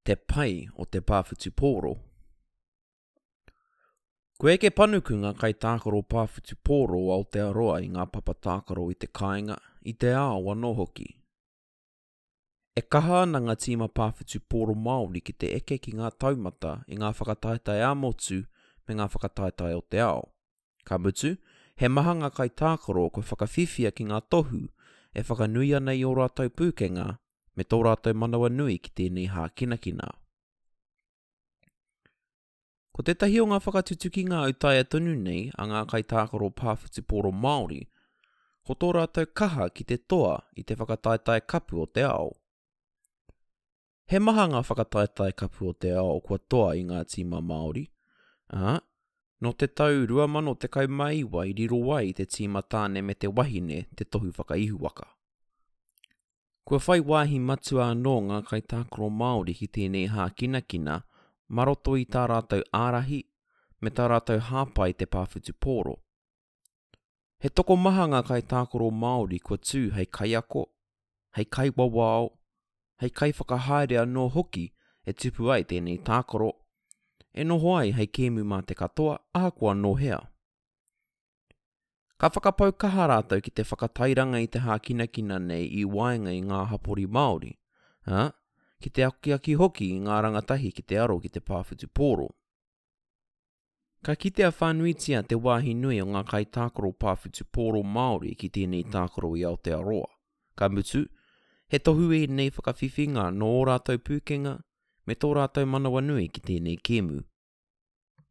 Te pai o te pāwhutu pōro. Koe ke panukunga kai tākaro pāwhutu pōro o Aotearoa i ngā papa tākaro i te kāinga i te ao anō hoki. E kaha ana ngā tīma pāwhutu pōro Māori ki te eke ki ngā taumata i ngā whakataetai ā-motu me ngā whakataetai o te ao. Ka mutu, he mahanga kai tākaro koe whakawhiwhia ki ngā tohu e whakanui ana i o rātou pūkenga me tō rātou manawa nui ki tēnei hā kinakina. Ko tētahi o ngā whakatutuki ngā utaia tonu nei a ngā kai tākaro pāwhutu pōro Māori, ko tō rātou kaha ki te toa i te whakataetai kapu o te ao. He maha ngā whakataetai kapu o te ao kua toa i ngā tīma Māori, no te tau 2011 i riro wai i te tīma tāne me te wahine te tohu whakaihuwaka. Kua whai wāhi matua anō ngā kai tākaro Māori ki tēnei hā kinakina, maroto i tā rātou ārahi, me tā rātou hāpai te pāwhutu pōro. He toko maha ngā kai tākaro Māori kua tū hei kaiako, hei kai wawao, hei kai whakahaere anō hoki e tupu ai tēnei tākaro, e noho ai hei kēmu mā te katoa, ākua no hea. Ka whakapau kaha rātou ki te whakatairanga i te hā kinakina nei i waenga i ngā hapori Māori, ki te akiaki hoki i ngā rangatahi ki te aro ki te pāwhutu pōro. Ka kitea whānuitia te wāhi nui o ngā kai tākaro pāwhutu pōro Māori ki tēnei tākaro i Aotearoa. Ka mutu, he tohu e nei whakawhiwhinga no o rātou pūkenga me tō rātou manawa nui ki tēnei kēmu.